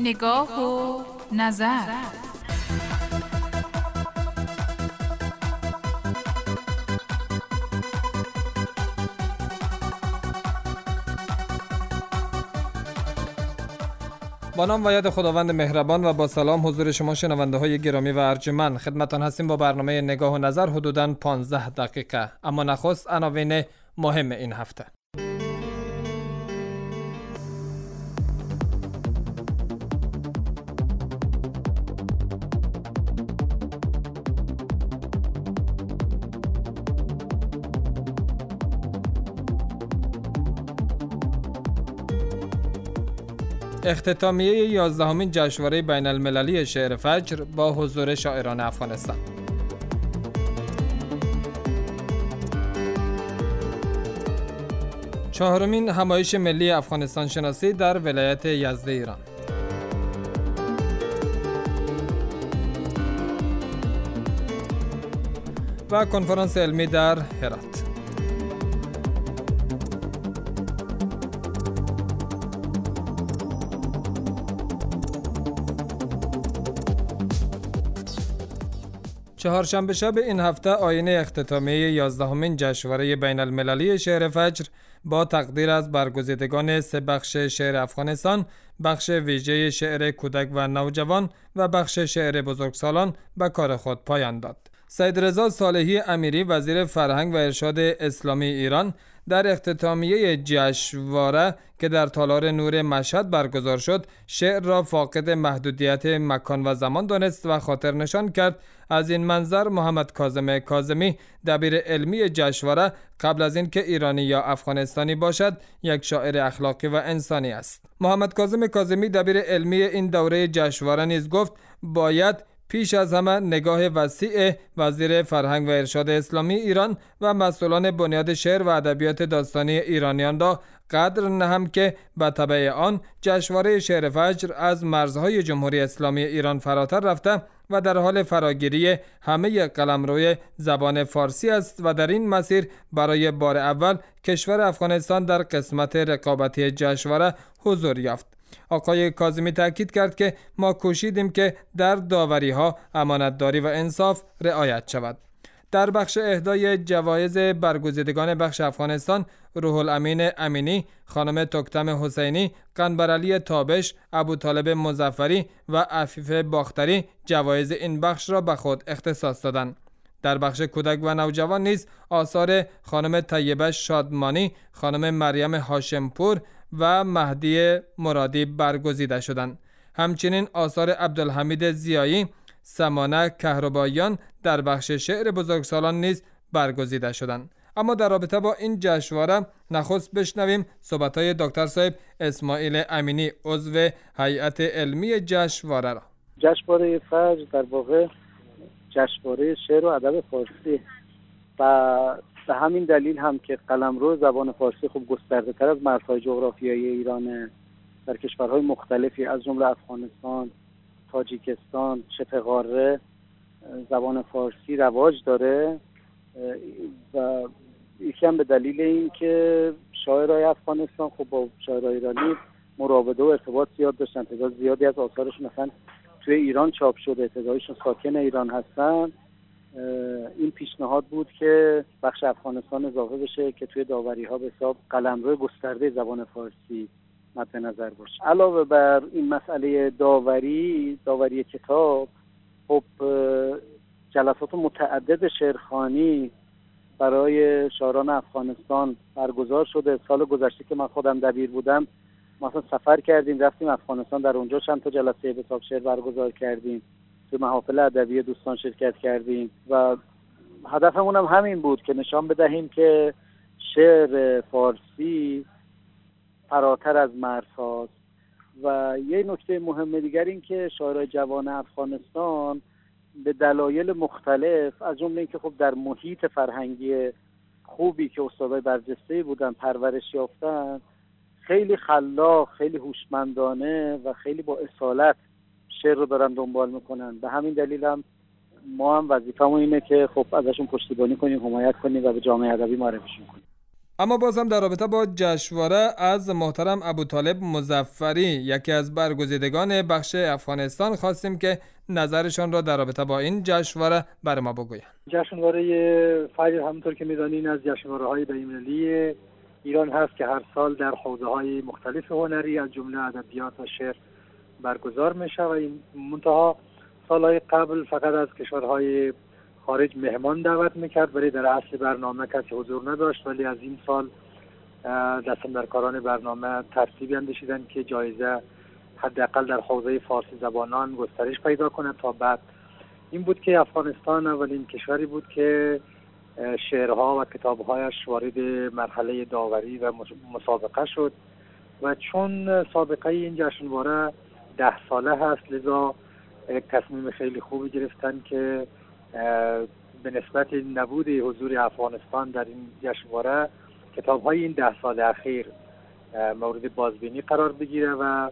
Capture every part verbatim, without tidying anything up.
نگاه و نظر. با نام و یاد خداوند مهربان و با سلام حضور شما شنونده های گرامی و ارجمند، خدمتان هستیم با برنامه نگاه و نظر حدوداً پانزده دقیقه. اما نخست عناوین مهم این هفته. اختتامیه یازدهمین جشنواره بین المللی شعر فجر با حضور شاعران افغانستان. چهارمین همایش ملی افغانستان شناسی در ولایت یزد ایران. و کنفرانس علمی در هرات. چهارشنبه شب این هفته آیین اختتامیه یازدهمین جشنواره بین المللی شعر فجر با تقدیر از برگزیدگان سه بخش شعر افغانستان، بخش ویژه شعر کودک و نوجوان و بخش شعر بزرگسالان به کار خود پایان داد. سید رضا صالحی امیری وزیر فرهنگ و ارشاد اسلامی ایران در اختتامیه جشنواره که در تالار نور مشهد برگزار شد، شعر را فاقد محدودیت مکان و زمان دانست و خاطر نشان کرد. از این منظر محمد کاظم کاظمی دبیر علمی جشنواره قبل از اینکه ایرانی یا افغانستانی باشد یک شاعر اخلاقی و انسانی است. محمد کاظم کاظمی دبیر علمی این دوره جشنواره نیز گفت باید پیش از همه نگاه وسیع وزیر فرهنگ و ارشاد اسلامی ایران و مسئولان بنیاد شعر و ادبیات داستانی ایرانیان را قدر نهم که به تبع آن جشنواره شعر فجر از مرزهای جمهوری اسلامی ایران فراتر رفته و در حال فراگیری همه قلمروی زبان فارسی است و در این مسیر برای بار اول کشور افغانستان در قسمت رقابتی جشنواره حضور یافت. آقای کاظمی تاکید کرد که ما کوشیدیم که در داوری ها امانتداری و انصاف رعایت شود. در بخش اهدای جوایز برگزیدگان بخش افغانستان، روح الامین امینی، خانم تکتم حسینی، قنبرعلی تابش، ابوطالب مظفری و عفیف باختری جوایز این بخش را به خود اختصاص دادند. در بخش کودک و نوجوان نیز آثار خانم طیبه شادمانی، خانم مریم هاشمپور و مهدی مرادی برگزیده شدند. همچنین آثار عبدالحمید زیایی، سمانه کهرباییان در بخش شعر بزرگسالان نیز برگزیده شدند. اما در رابطه با این جشنواره نخست بشنویم صحبت‌های دکتر صاحب اسماعیل امینی عضو هیئت علمی جشنواره را. جشنواره فجر در واقع جشنواره شعر و ادب فارسی و به همین دلیل هم که قلمرو زبان فارسی خوب گسترده تر از مرزهای جغرافیایی ایران در کشورهای مختلفی از جمله افغانستان، تاجیکستان، شبه قاره زبان فارسی رواج داره و یکی هم به دلیل این که شاعرای افغانستان خب با شاعرای ایرانی مراوده و ارتباط زیاد داشتن. تعداد زیادی از آثارشون مثلا توی ایران چاپ شده، تعدادشون ساکن ایران هستن. این پیشنهاد بود که بخش افغانستان اضافه بشه که توی داوری ها به حساب قلمرو گسترده زبان فارسی مد نظر باشه. علاوه بر این مسئله داوری داوری کتاب، خب جلسات متعدد شعرخوانی برای شاعران افغانستان برگزار شده. سال گذشته که من خودم دبیر بودم ما اصلا سفر کردیم رفتیم افغانستان، در اونجا چند تا جلسه به حساب شعر برگزار کردیم، تو محافل ادبی دوستان شرکت کردیم و هدفمون هم همین بود که نشان بدهیم که شعر فارسی فراتر از مرزهاست. و یه نکته مهم دیگر این که شاعرای جوان افغانستان به دلایل مختلف از جمله اینکه خب در محیط فرهنگی خوبی که استادای برجسته‌ای بودن پرورش یافتن، خیلی خلاق، خیلی هوشمندانه و خیلی با اصالت شعر رو دارن دنبال میکنن. به همین دلیل هم ما هم وظیفه‌مون اینه که خب ازشون پشتیبانی کنیم، حمایت کنیم و به جامعه ادبی معرفیشون کنیم. اما باز هم در رابطه با جشنواره از محترم ابوطالب مظفری، یکی از برگزیدگان بخش افغانستان، خواستیم که نظرشان را در رابطه با این جشنواره بر ما بگویند. جشنواره فجر همونطور که می‌دانید از جشنواره‌های بین‌المللی ایران هست که هر سال در حوزه‌های مختلف هنری از جمله ادبیات و شعر برگزار میشه و این منتها سالهای قبل فقط از کشورهای خارج مهمان دعوت میکرد، ولی در اصل برنامه کسی حضور نداشت. ولی از این سال دستاندرکاران برنامه ترتیبی اندیشیدن که جایزه حداقل در حوزه فارسی زبانان گسترش پیدا کنه. تا بعد این بود که افغانستان اولین کشوری بود که شعرها و کتابهایش وارد مرحله داوری و مسابقه شد و چون سابقه این جشنواره ده ساله هست، لذا یک تصمیم خیلی خوبی گرفتن که به نسبت نبود حضور افغانستان در این جشنواره کتاب‌های این ده سال اخیر مورد بازبینی قرار بگیره و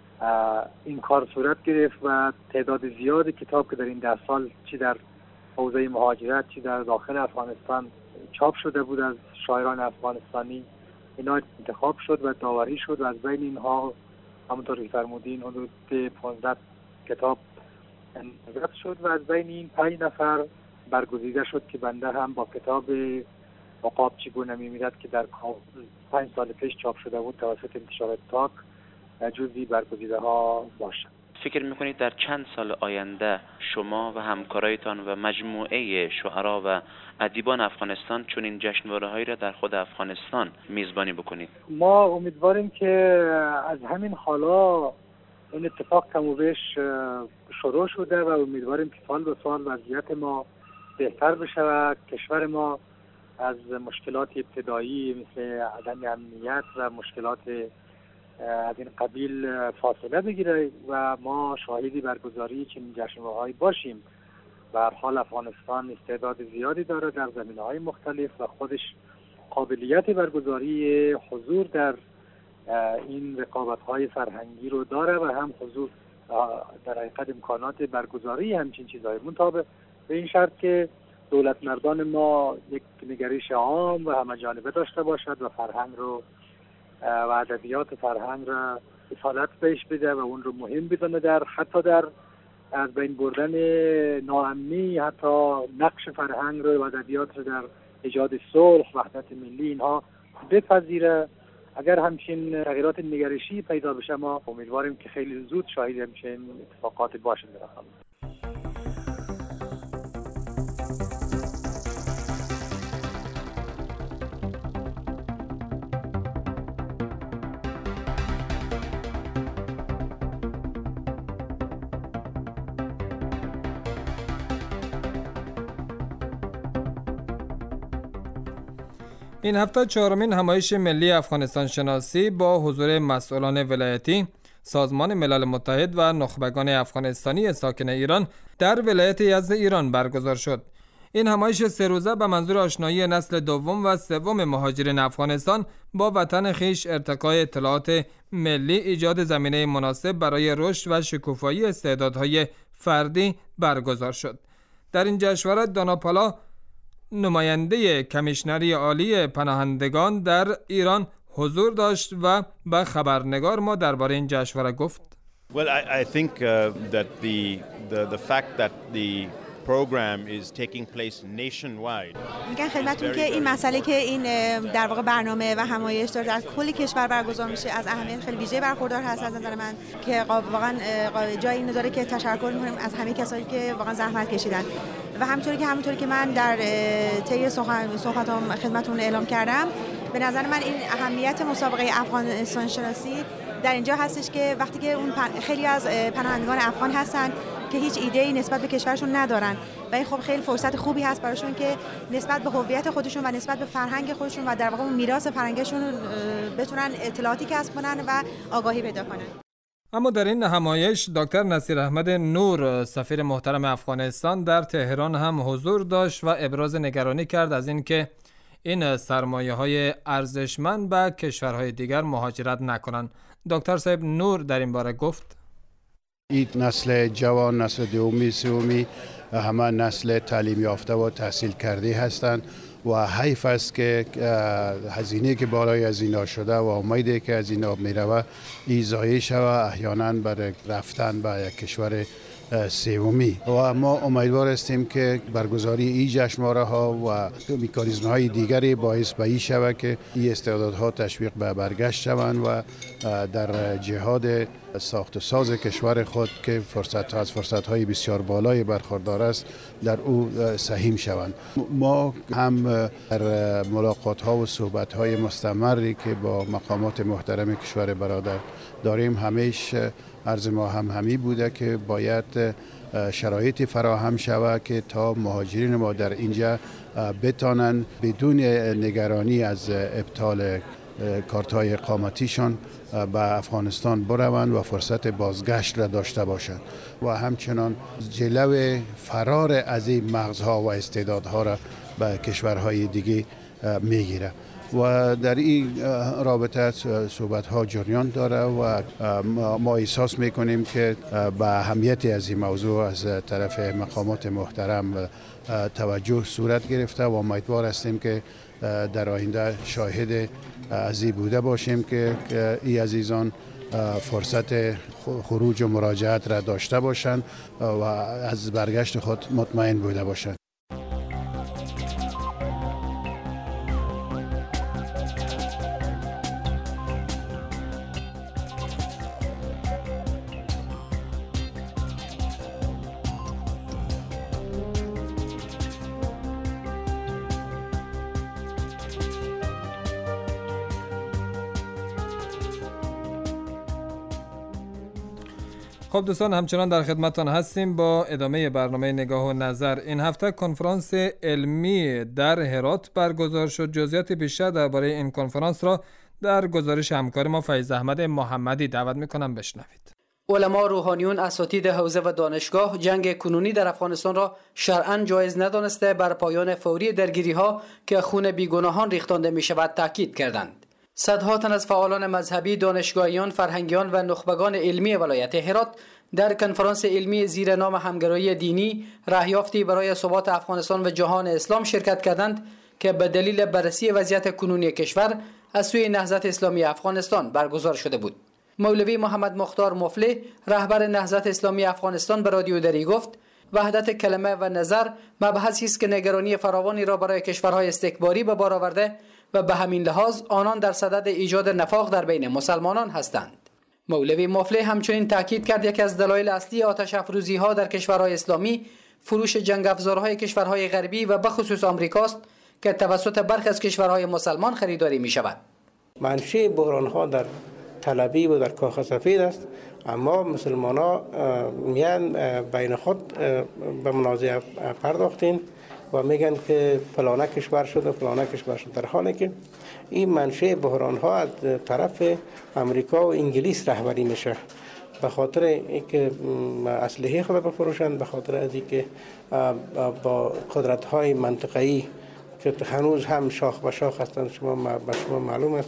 این کار صورت گرفت و تعداد زیاد کتاب که در این ده سال چی در حوزه مهاجرت چی در داخل افغانستان چاپ شده بود از شاعران افغانستانی، اینا انتخاب شد و داوری شد و از بین اینها همونطور که فرمودین حدود پانزده کتاب انتخاب شد و از بین این پنج نفر برگزیده شد که بنده هم با کتاب عقاب چگونه میمیرد که در پنج سال پیش چاپ شده بود توسط انتشارات تاک جزئی برگزیده ها باشم. فکر میکنید در چند سال آینده شما و همکارایتان و مجموعه شعرا و ادیبان افغانستان چون این جشنواره هایی را در خود افغانستان میزبانی بکنید؟ ما امیدواریم که از همین حالا این اتفاق کم و بیش شروع شده و امیدواریم که سال به سال وضعیت ما بهتر بشه و کشور ما از مشکلات ابتدایی مثل عدم امنیت و مشکلات از این قبیل فاصله بگیره و ما شاهدی برگزاری چنین جشنواره‌هایی باشیم. به هر حال افغانستان استعداد زیادی داره در زمینه‌های مختلف و خودش قابلیت برگزاری حضور در این رقابت‌های فرهنگی رو داره و هم حضور در حقیقت امکانات برگزاری همچین چیزهای منتها به این شرط که دولت مردان ما یک نگرش عام و همه جانبه داشته باشد و فرهنگ رو و ادبیات فرهنگ را اصالت بهش بده و اون رو مهم بدونه در حتی در از بین بردن ناامنی، حتی نقش فرهنگ رو و ادبیات رو در ایجاد صلح، وحدت ملی اینها بپذیره. اگر همچین تغییرات نگرشی پیدا بشه ما امیدواریم که خیلی زود شاهد همچین اتفاقات باشه در افغانستان. این هفته چهارمین همایش ملی افغانستان شناسی با حضور مسئولان ولایتی، سازمان ملل متحد و نخبگان افغانستانی ساکن ایران در ولایت یزد ایران برگزار شد. این همایش سه روزه به منظور آشنایی نسل دوم و سوم مهاجرین افغانستان با وطن خویش، ارتقای اطلاعات ملی، ایجاد زمینه مناسب برای رشد و شکوفایی استعدادهای فردی برگزار شد. در این جشنواره دانا پالا، نماینده کمیشنری عالی پناهندگان در ایران، حضور داشت و به خبرنگار ما درباره این جشنواره گفت. Well, I, I think uh, that the, the the fact that the program is taking place nationwide. میگن خدمتتون که این مسئله که این در واقع برنامه و همایش داره در کل کشور برگزار میشه از اهمیت خیلی ویژه برخوردار هست از نظر من که واقعا جای اینو داره که تشکر می‌کنیم از همه کسایی که واقعا زحمت کشیدن و همونطوری که همونطوری که من در طی صحبتام خدمتتون اعلام کردم، به نظر من این اهمیت مسابقه افغانستان شناسی در اینجا هستش که وقتی که اون خیلی از پناهندگان افغان هستن که هیچ ایده‌ای نسبت به کشورشون ندارن و این خب خیلی فرصت خوبی هست براشون که نسبت به هویت خودشون و نسبت به فرهنگ خودشون و در واقع اون میراث فرهنگشون بتونن اطلاعاتی کسب کنن و آگاهی پیدا کنن. اما در این همایش دکتر نصیر احمد نور، سفیر محترم افغانستان در تهران هم حضور داشت و ابراز نگرانی کرد از اینکه این سرمایه‌های ارزشمند به کشورهای دیگر مهاجرت نکنند. دکتر صاحب نور در این باره گفت: این نسل جوان، نسل دومی، سومی همه نسل تعلیم یافته و تحصیل کرده هستند و حیف است که هزینه که بالای از اینا شده و امیدی که از اینا میروه ای ضایع شود احیانا برای رفتن به یک کشور سومی. و ما امیدوار هستیم که برگزاری این جشنواره ها و مکانیزم های دیگری باعث به این شود که این استعدادها تشویق به برگشت شوند و در جهاد ساخت و ساز کشور خود که فرصت ها از فرصت های بسیار بالای برخوردار است در او سهیم شوند. ما هم در ملاقات ها و صحبت های مستمری که با مقامات محترم کشور برادر داریم همیشه عرض ما هم همی بوده که باید شرایطی فراهم شود که تا مهاجرین ما در اینجا بتانن بدون نگرانی از ابطال کارت‌های اقامتیشان به افغانستان بروند و فرصت بازگشت را داشته باشند و همچنان جلو فرار از این مغزها و استعدادها را به کشورهای دیگه میگیره. و در این رابطه صحبت ها جریان داره و ما احساس میکنیم که به اهمیت از این موضوع از طرف مقامات محترم توجه صورت گرفته و امیدوار هستیم که در آینده شاهد از این بوده باشیم که این عزیزان فرصت خروج و مراجعت را داشته باشند و از برگشت خود مطمئن بوده باشند. خب دوستان، همچنان در خدمتتان هستیم با ادامه برنامه نگاه و نظر. این هفته کنفرانس علمی در هرات برگزار شد. جزئیات بیشتر درباره این کنفرانس را در گزارش همکار ما فیض احمد محمدی دعوت میکنم بشنوید. علما، روحانیون، اساتید حوزه و دانشگاه جنگ کنونی در افغانستان را شرعاً جایز ندانسته بر پایان فوری درگیری‌ها که خون بیگناهان ریختانده می‌شود تاکید کردند. صدها تن از فعالان مذهبی، دانشگاهیان، فرهنگیان و نخبگان علمی ولایت هرات در کنفرانس علمی زیر نام همگرایی دینی راهیافتی برای ثبات افغانستان و جهان اسلام شرکت کردند که به دلیل بررسی وضعیت کنونی کشور از سوی نهضت اسلامی افغانستان برگزار شده بود. مولوی محمد مختار مفلح، رهبر نهضت اسلامی افغانستان، به رادیو دری گفت وحدت کلمه و نظر مبحثی است که نگرانی فراوانی را برای کشورهای استکباری به بار آورده و به همین لحاظ آنان در صدد ایجاد نفاق در بین مسلمانان هستند. مولوی مفلح همچنین تاکید کرد یکی از دلایل اصلی آتش افروزی ها در کشورهای اسلامی فروش جنگ افزارهای کشورهای غربی و به خصوص آمریکاست که توسط برخی از کشورهای مسلمان خریداری می شود. منشأ بحران ها در طلبی و در کاخ سفید است، اما مسلمان ها میان بین خود به منازعه پرداختین و میگن که فلانه کشور شده فلانه کشور شده، در حالی که این منشأ بحران ها از طرف امریکا و انگلیس رهبری میشه، به خاطر اینکه اسلحه خود بفروشند، به خاطر از اینکه با قدرت های منطقه‌ای که هنوز هم شاخ به شاخ هستند، شما به شما معلوم است،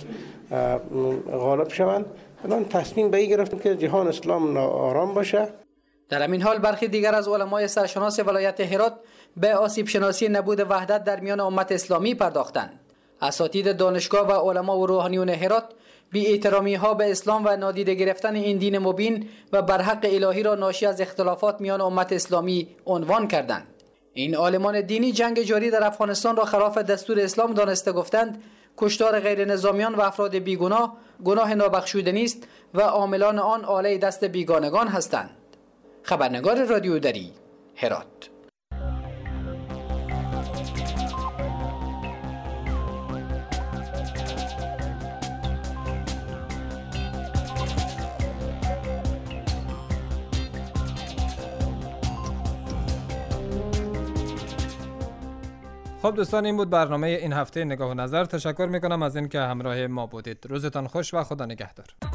غالب شوند. الان تصمیم به این گرفتیم که جهان اسلام ناآرام باشه. در همین حال برخی دیگر از علمای سرشناس ولایت هرات به آسیب شناسی نبود وحدت در میان امت اسلامی پرداختند. اساتید دانشگاه و علما و روحانیون هرات بی احترامی ها به اسلام و نادیده گرفتن این دین مبین و برحق الهی را ناشی از اختلافات میان امت اسلامی عنوان کردند. این عالمان دینی جنگ جاری در افغانستان را خلاف دستور اسلام دانسته گفتند کشتار غیر نظامیان و افراد بیگناه گناه نابخشودنی است و عاملان آن آله دست بیگانگان هستند. خبرنگار رادیو دری، هرات. خب دوستان، این بود برنامه این هفته نگاه و نظر. تشکر میکنم از اینکه همراه ما بودید. روزتان خوش و خدا نگهدار.